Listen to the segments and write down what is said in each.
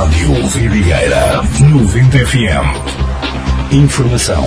Rádio Vidigueira 90 FM. Informação.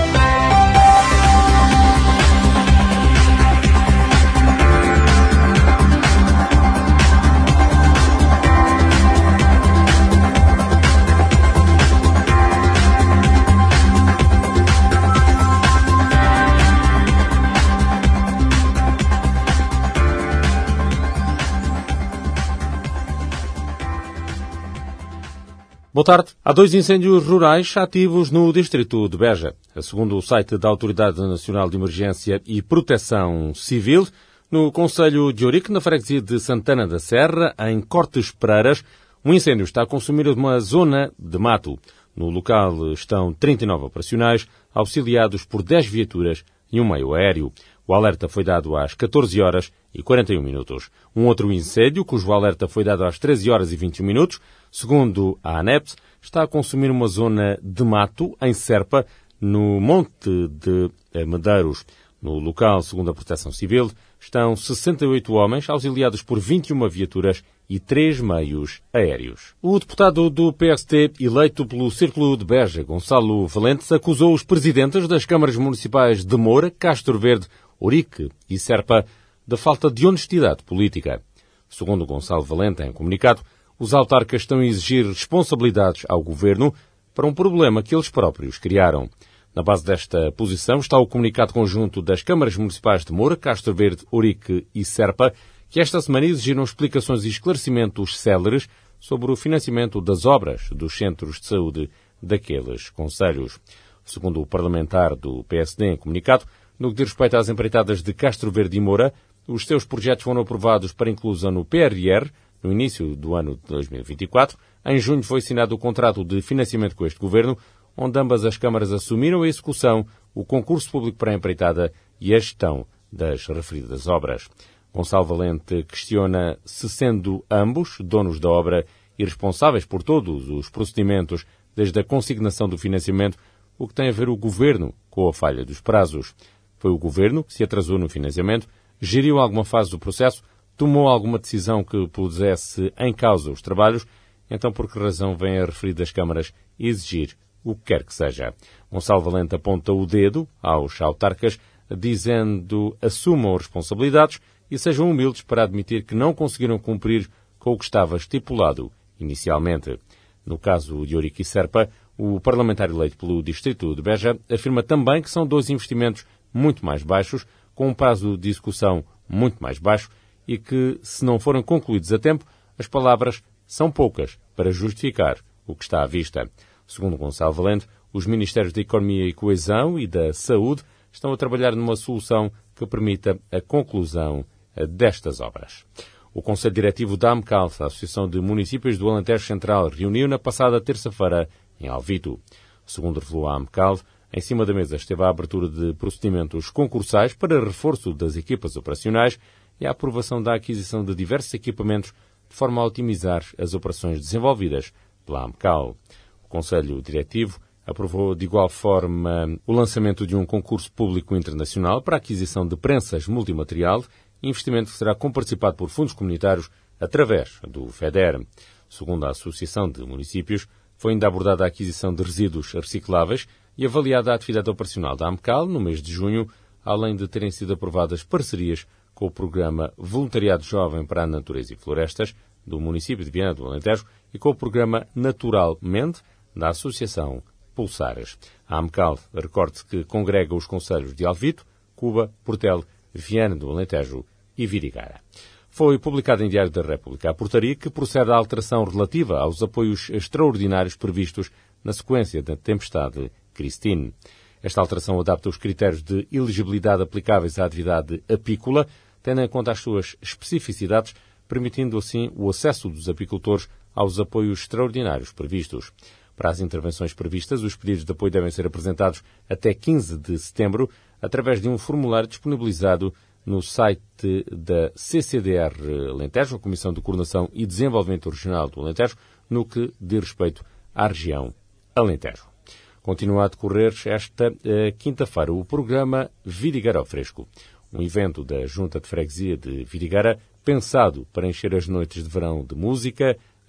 Boa tarde. Há 2 incêndios rurais ativos no distrito de Beja. Segundo o site da Autoridade Nacional de Emergência e Proteção Civil, no concelho de Ourique, na freguesia de Santana da Serra, em Cortes Pereiras, um incêndio está a consumir uma zona de mato. No local estão 39 operacionais, auxiliados por 10 viaturas e um meio aéreo. O alerta foi dado às 14 horas e 41 minutos. Um outro incêndio, cujo alerta foi dado às 13 horas e 21 minutos, segundo a ANEPS, está a consumir uma zona de mato em Serpa, no Monte de Medeiros. No local, segundo a Proteção Civil, estão 68 homens, auxiliados por 21 viaturas e 3 meios aéreos. O deputado do PST, eleito pelo Círculo de Beja, Gonçalo Valente, acusou os presidentes das câmaras municipais de Moura, Castro Verde, Ourique e Serpa da falta de honestidade política. Segundo Gonçalo Valente, em comunicado, os autarcas estão a exigir responsabilidades ao governo para um problema que eles próprios criaram. Na base desta posição está o comunicado conjunto das câmaras municipais de Moura, Castro Verde, Ourique e Serpa, que esta semana exigiram explicações e esclarecimentos céleres sobre o financiamento das obras dos centros de saúde daqueles concelhos. Segundo o parlamentar do PSD em comunicado, no que diz respeito às empreitadas de Castro Verde e Moura, os seus projetos foram aprovados para inclusão no PRR no início do ano de 2024. Em junho foi assinado o contrato de financiamento com este governo, onde ambas as câmaras assumiram a execução, o concurso público para a empreitada e a gestão das referidas obras. Gonçalo Valente questiona se, sendo ambos donos da obra e responsáveis por todos os procedimentos, desde a consignação do financiamento, o que tem a ver o governo com a falha dos prazos. Foi o governo que se atrasou no financiamento, geriu alguma fase do processo, tomou alguma decisão que pusesse em causa os trabalhos, então por que razão vêm as referidas câmaras exigir o que quer que seja? Gonçalo Valente aponta o dedo aos autarcas, dizendo assumam as responsabilidades e sejam humildes para admitir que não conseguiram cumprir com o que estava estipulado inicialmente. No caso de Ourique e Serpa, o parlamentar eleito pelo distrito de Beja afirma também que são 2 investimentos muito mais baixos, com um prazo de execução muito mais baixo e que, se não forem concluídos a tempo, as palavras são poucas para justificar o que está à vista. Segundo Gonçalo Valente, os Ministérios da Economia e Coesão e da Saúde estão a trabalhar numa solução que permita a conclusão destas obras. O Conselho Diretivo da AMCAL, a Associação de Municípios do Alentejo Central, reuniu na passada terça-feira em Alvito. Segundo revelou a AMCAL, em cima da mesa esteve a abertura de procedimentos concursais para reforço das equipas operacionais e a aprovação da aquisição de diversos equipamentos de forma a otimizar as operações desenvolvidas pela AMCAL. O Conselho Diretivo aprovou de igual forma o lançamento de um concurso público internacional para a aquisição de prensas multimaterial, investimento que será comparticipado por fundos comunitários através do FEDER. Segundo a Associação de Municípios, foi ainda abordada a aquisição de resíduos recicláveis e avaliada a atividade operacional da AMCAL no mês de junho, além de terem sido aprovadas parcerias com o programa Voluntariado Jovem para a Natureza e Florestas do município de Viana do Alentejo e com o programa Naturalmente da Associação Pulsares. A AMCAL, recorde-se que congrega os concelhos de Alvito, Cuba, Portel, Viana do Alentejo e Vidigueira. Foi publicada em Diário da República a portaria que procede à alteração relativa aos apoios extraordinários previstos na sequência da tempestade Christine. Esta alteração adapta os critérios de elegibilidade aplicáveis à atividade apícola, tendo em conta as suas especificidades, permitindo assim o acesso dos apicultores aos apoios extraordinários previstos. Para as intervenções previstas, os pedidos de apoio devem ser apresentados até 15 de setembro, através de um formulário disponibilizado no site da CCDR Alentejo, a Comissão de Coordenação e Desenvolvimento Regional do Alentejo, no que diz respeito à região Alentejo. Continua a decorrer esta quinta-feira o programa Vidigueira ao Fresco, um evento da Junta de Freguesia de Vidigueira pensado para encher as noites de verão de música,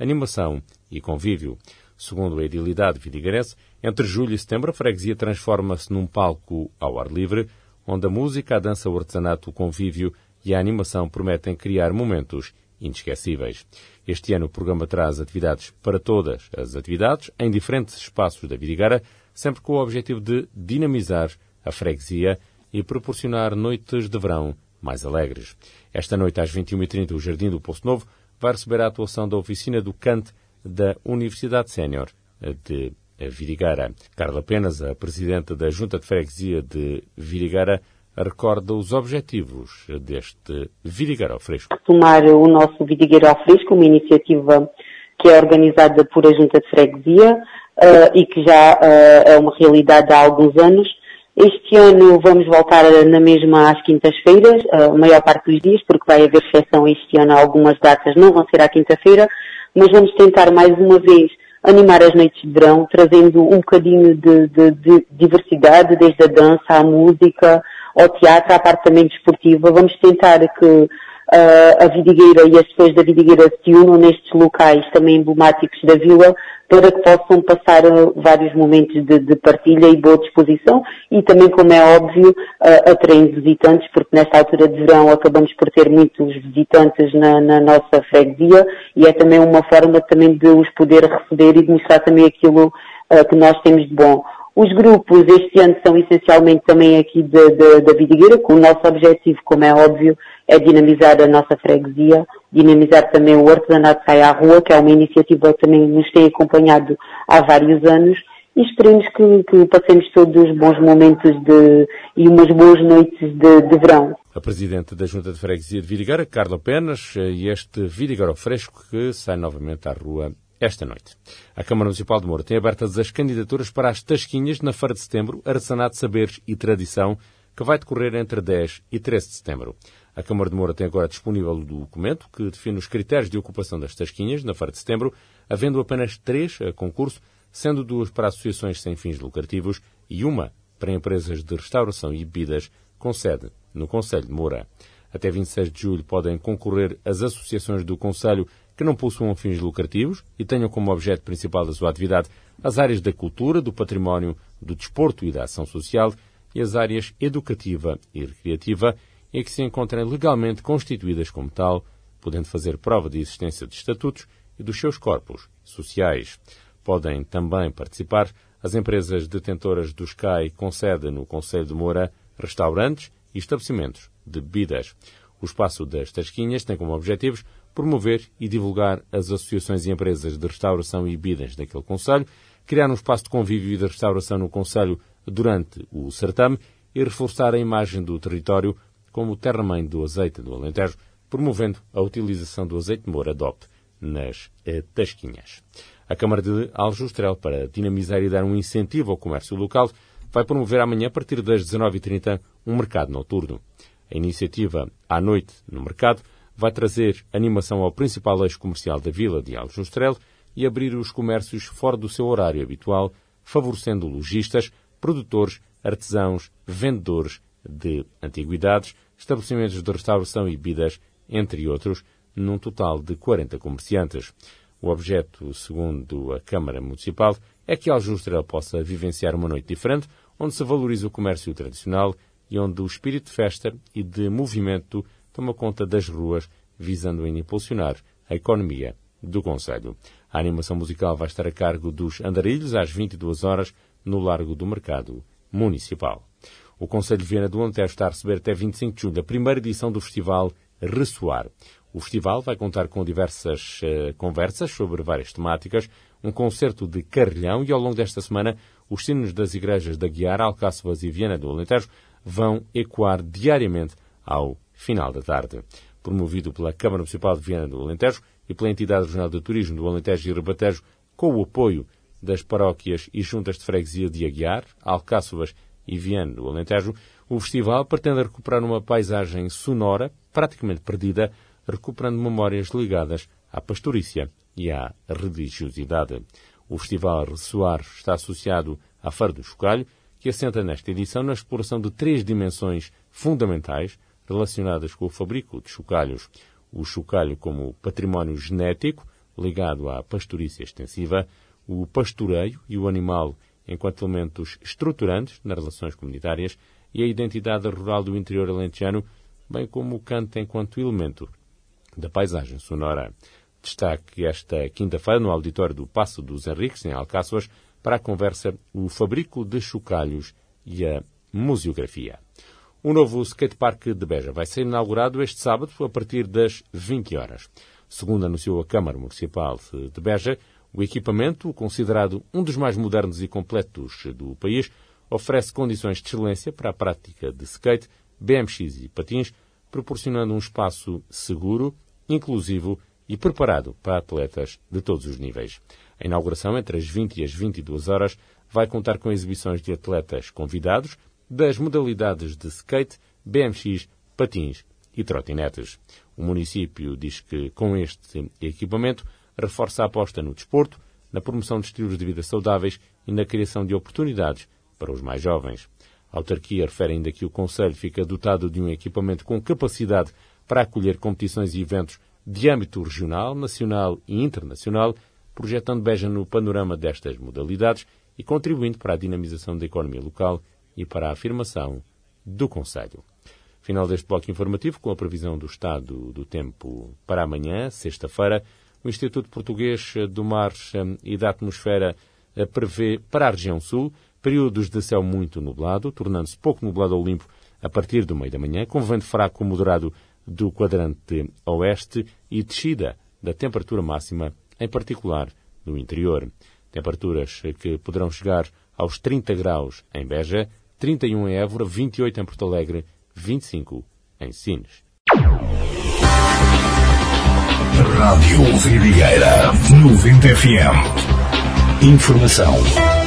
animação e convívio. Segundo a edilidade vidigarense, entre julho e setembro a freguesia transforma-se num palco ao ar livre, onde a música, a dança, o artesanato, o convívio e a animação prometem criar momentos inesquecíveis. Este ano o programa traz atividades para todas as atividades, em diferentes espaços da Vidigueira, sempre com o objetivo de dinamizar a freguesia e proporcionar noites de verão mais alegres. Esta noite, às 21h30, o Jardim do Poço Novo vai receber a atuação da Oficina do Cante da Universidade Sénior de Vidigueira. Carla Penas, a presidente da Junta de Freguesia de Vidigueira, recorda os objetivos deste Vidigueira ao Fresco. Retomar o nosso Vidigueira ao Fresco, uma iniciativa que é organizada por a Junta de Freguesia e que já é uma realidade há alguns anos. Este ano vamos voltar na mesma às quintas-feiras, a maior parte dos dias, porque vai haver exceção este ano, algumas datas não vão ser à quinta-feira, mas vamos tentar mais uma vez animar as noites de verão, trazendo um bocadinho de diversidade, desde a dança, à música, ao teatro, à parte também desportiva. Vamos tentar que a Vidigueira e as pessoas da Vidigueira se unam nestes locais também emblemáticos da vila, para que possam passar vários momentos de partilha e boa disposição e também, como é óbvio, atraindo visitantes, porque nesta altura de verão acabamos por ter muitos visitantes na nossa freguesia e é também uma forma também de os poder receber e de mostrar também aquilo que nós temos de bom. Os grupos este ano são essencialmente também aqui da Vidigueira, com o nosso objetivo, como é óbvio, é dinamizar a nossa freguesia, dinamizar também o artesanato Sai à Rua, que é uma iniciativa que também nos tem acompanhado há vários anos, e esperemos que passemos todos bons momentos e umas boas noites de verão. A Presidente da Junta de Freguesia de Vidigueira, Carla Penas, e este Vidigueira ao Fresco que sai novamente à rua esta noite. A Câmara Municipal de Moura tem abertas as candidaturas para as Tasquinhas na Feira de Setembro, Artesanato, Saberes e Tradição, que vai decorrer entre 10 e 13 de setembro. A Câmara de Moura tem agora disponível o documento que define os critérios de ocupação das Tasquinhas na Feira de Setembro, havendo apenas 3 a concurso, sendo 2 para associações sem fins lucrativos e 1 para empresas de restauração e bebidas com sede no Concelho de Moura. Até 26 de julho podem concorrer as associações do Concelho que não possuam fins lucrativos e tenham como objeto principal da sua atividade as áreas da cultura, do património, do desporto e da ação social e as áreas educativa e recreativa em que se encontrem legalmente constituídas como tal, podendo fazer prova de existência de estatutos e dos seus corpos sociais. Podem também participar as empresas detentoras dos CAI com sede no Concelho de Moura, restaurantes e estabelecimentos de bebidas. O Espaço das Tasquinhas tem como objetivos promover e divulgar as associações e empresas de restauração e bebidas daquele concelho, criar um espaço de convívio e de restauração no concelho durante o certame e reforçar a imagem do território como terra-mãe do azeite do Alentejo, promovendo a utilização do azeite de Moura DOP nas Tasquinhas. A Câmara de Aljustrel, para dinamizar e dar um incentivo ao comércio local, vai promover amanhã, a partir das 19h30, um mercado noturno. A iniciativa À Noite no Mercado vai trazer animação ao principal eixo comercial da vila de Aljustrel e abrir os comércios fora do seu horário habitual, favorecendo lojistas, produtores, artesãos, vendedores de antiguidades, estabelecimentos de restauração e bebidas, entre outros, num total de 40 comerciantes. O objeto, segundo a Câmara Municipal, é que Aljustrel possa vivenciar uma noite diferente, onde se valoriza o comércio tradicional e onde o espírito de festa e de movimento toma conta das ruas, visando ainda impulsionar a economia do concelho. A animação musical vai estar a cargo dos Andarilhos às 22 horas no Largo do Mercado Municipal. O Concelho de Viana do Alentejo está a receber até 25 de julho a primeira edição do Festival Ressoar. O festival vai contar com diversas conversas sobre várias temáticas, um concerto de carrilhão e, ao longo desta semana, os sinos das igrejas da Guiar, Alcáçovas e Viana do Alentejo vão ecoar diariamente ao final da tarde. Promovido pela Câmara Municipal de Viana do Alentejo e pela Entidade Regional de Turismo do Alentejo e Ribatejo, com o apoio das paróquias e juntas de freguesia de Aguiar, Alcáçovas e Viana do Alentejo, o festival pretende recuperar uma paisagem sonora praticamente perdida, recuperando memórias ligadas à pastorícia e à religiosidade. O Festival Ressoar está associado à Feira do Chocalho, que assenta nesta edição na exploração de 3 dimensões fundamentais relacionadas com o fabrico de chocalhos. O chocalho como património genético, ligado à pastorícia extensiva, o pastoreio e o animal enquanto elementos estruturantes nas relações comunitárias e a identidade rural do interior alentejano, bem como o canto enquanto elemento da paisagem sonora. Destaque esta quinta-feira no auditório do Paço dos Henriques, em Alcáçovas, para a conversa o fabrico de chocalhos e a museografia. O novo skatepark de Beja vai ser inaugurado este sábado a partir das 20 horas. Segundo anunciou a Câmara Municipal de Beja, o equipamento, considerado um dos mais modernos e completos do país, oferece condições de excelência para a prática de skate, BMX e patins, proporcionando um espaço seguro, inclusivo e preparado para atletas de todos os níveis. A inauguração, entre as 20 e as 22 horas, vai contar com exibições de atletas convidados das modalidades de skate, BMX, patins e trotinetes. O município diz que, com este equipamento, reforça a aposta no desporto, na promoção de estilos de vida saudáveis e na criação de oportunidades para os mais jovens. A autarquia refere ainda que o Conselho fica dotado de um equipamento com capacidade para acolher competições e eventos de âmbito regional, nacional e internacional, projetando Beja no panorama destas modalidades e contribuindo para a dinamização da economia local e para a afirmação do Conselho. Final deste bloco informativo com a previsão do estado do tempo para amanhã, sexta-feira. O Instituto Português do Mar e da Atmosfera prevê para a região sul períodos de céu muito nublado, tornando-se pouco nublado ou limpo a partir do meio da manhã, com vento fraco moderado do quadrante oeste e descida da temperatura máxima, em particular no interior. Temperaturas que poderão chegar aos 30 graus em Beja, 31 em Évora, 28 em Porto Alegre, 25 em Sines. Rádio Vidigueira 90 FM. Informação